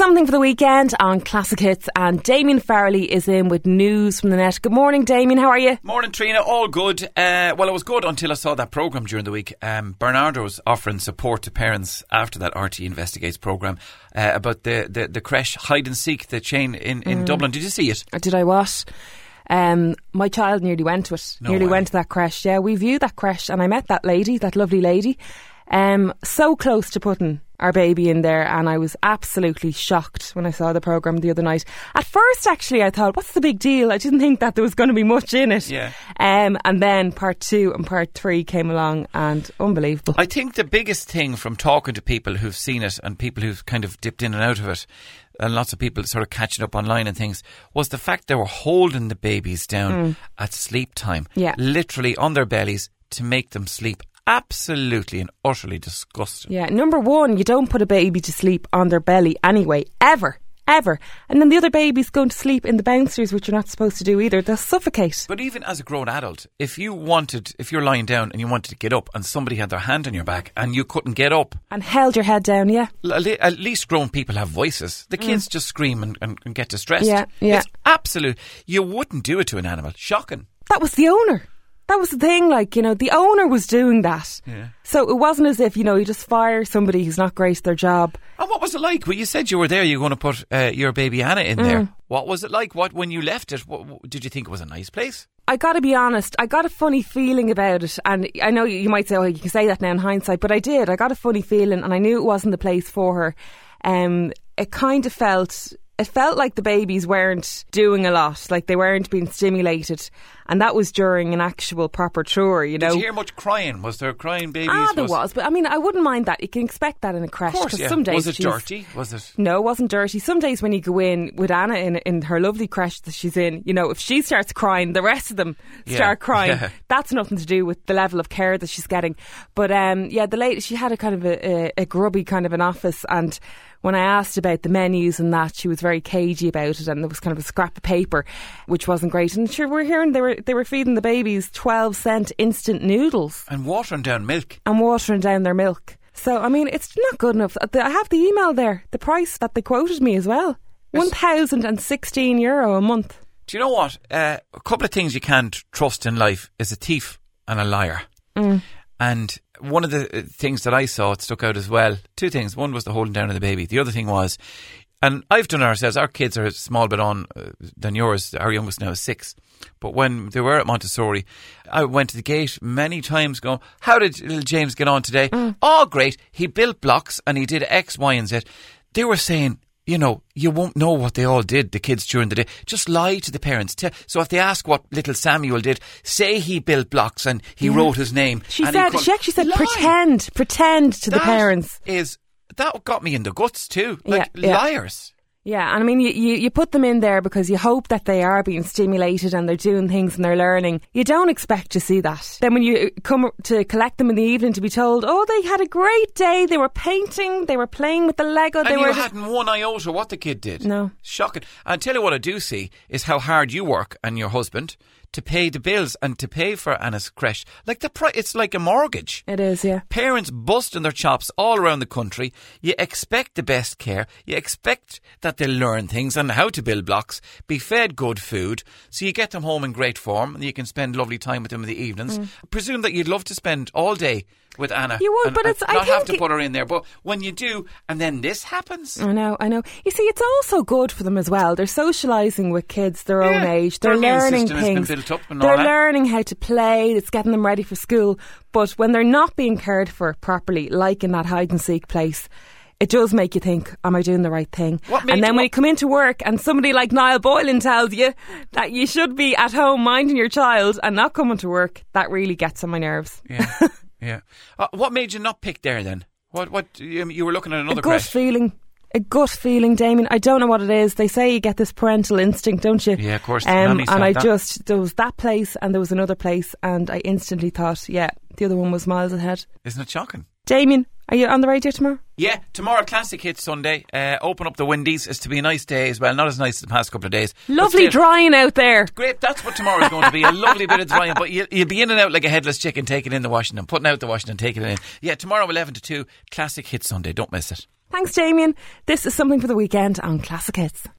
Something for the weekend on Classic Hits, and Damien Farrelly is in with news from the net. Good morning, Damien. How are you? Morning, Trina. All good. Well, it was good until I saw that programme during the week. Bernardo was offering support to parents after that RT Investigates programme about the creche hide and seek, the chain in Dublin. Did you see it? Did I what? My child nearly went to it. Went to that creche. Yeah, we viewed that creche, and I met that lady, that lovely lady. So close to putting our baby in there, and I was absolutely shocked when I saw the programme the other night. At first, actually, I thought, what's the big deal? I didn't think that there was going to be much in it. Yeah. And then part 2 and part 3 came along, and unbelievable. I think the biggest thing from talking to people who've seen it and people who've kind of dipped in and out of it, and lots of people sort of catching up online and things, was the fact they were holding the babies down at sleep time. Yeah. Literally on their bellies to make them sleep. Absolutely and utterly disgusting. Yeah, number one, you don't put a baby to sleep on their belly anyway, ever. And then the other baby's going to sleep in the bouncers, which you're not supposed to do either. They'll suffocate. But even as a grown adult, if you're lying down and you wanted to get up and somebody had their hand on your back and you couldn't get up. And held your head down, yeah. At least grown people have voices. The kids just scream and get distressed. Yeah. It's absolute. You wouldn't do it to an animal. Shocking. That was the owner. That was the thing, the owner was doing that. Yeah. So it wasn't as if, you just fire somebody who's not great at their job. And what was it like? Well, you said you were there, you were going to put your baby Anna in there. What was it like? When you left it, did you think it was a nice place? I got to be honest, I got a funny feeling about it. And I know you might say, oh, you can say that now in hindsight, but I did. I got a funny feeling, and I knew it wasn't the place for her. It kind of felt... It felt like the babies weren't doing a lot, like they weren't being stimulated, and that was during an actual proper tour, Did you hear much crying? Was there crying babies? There was, but I mean, I wouldn't mind that. You can expect that in a creche. Of course, yeah. Some days was it dirty? Was it? No, it wasn't dirty. Some days when you go in with Anna in her lovely creche that she's in, if she starts crying, the rest of them start crying. Yeah. That's nothing to do with the level of care that she's getting. But the lady, she had a kind of a grubby kind of an office, and when I asked about the menus and that, she was very cagey about it, and there was kind of a scrap of paper, which wasn't great. And sure, we're hearing they were feeding the babies 12-cent instant noodles. And watering down milk. And watering down their milk. So, I mean, it's not good enough. I have the email there, the price that they quoted me as well. €1,016 a month. Do you know what? A couple of things you can't trust in life is a thief and a liar. And one of the things that I saw, it stuck out as well, two things. One was the holding down of the baby. The other thing was, and I've done it ourselves, our kids are a small bit on than yours. Our youngest now is 6. But when they were at Montessori, I went to the gate many times going, how did little James get on today? Oh, great. He built blocks and he did X, Y and Z. They were saying, you won't know what they all did, the kids, during the day. Just lie to the parents. So if they ask what little Samuel did, say he built blocks and he wrote his name. She actually said pretend to the parents. That got me in the guts too. Liars. Yeah, and I mean, you put them in there because you hope that they are being stimulated and they're doing things and they're learning. You don't expect to see that. Then when you come to collect them in the evening to be told, oh, they had a great day, they were painting, they were playing with the Lego. And you hadn't one iota what the kid did. No. Shocking. And I tell you what I do see is how hard you work and your husband to pay the bills and to pay for Anna's creche. It's like a mortgage. It is, yeah. Parents busting their chops all around the country. You expect the best care. You expect that they'll learn things and how to build blocks, be fed good food, so you get them home in great form and you can spend lovely time with them in the evenings. Presume that you'd love to spend all day with Anna. You would, but I have to put her in there. But when you do, and then this happens. I know. You see, it's also good for them as well. They're socialising with kids their own age. They're learning things. They're learning how to play. It's getting them ready for school. But when they're not being cared for properly, like in that hide and seek place, it does make you think, am I doing the right thing? And then when you come into work and somebody like Niall Boylan tells you that you should be at home minding your child and not coming to work, that really gets on my nerves. Yeah. Yeah. What made you not pick there then? What you were looking at another creche? A gut feeling, Damien. I don't know what it is. They say you get this parental instinct, don't you? Yeah, of course. And there was that place and there was another place, and I instantly thought, yeah, the other one was miles ahead. Isn't it shocking? Damien, are you on the radio tomorrow? Yeah, tomorrow Classic Hits Sunday. Open up the windies. It's to be a nice day as well. Not as nice as the past couple of days. Lovely drying out there. Great, that's what tomorrow's going to be. A lovely bit of drying. But you'll be in and out like a headless chicken, taking in the washing and putting out the washing and taking it in. Yeah, tomorrow 11 to 2, Classic Hits Sunday. Don't miss it. Thanks, Damien. This is Something for the Weekend on Classic Hits.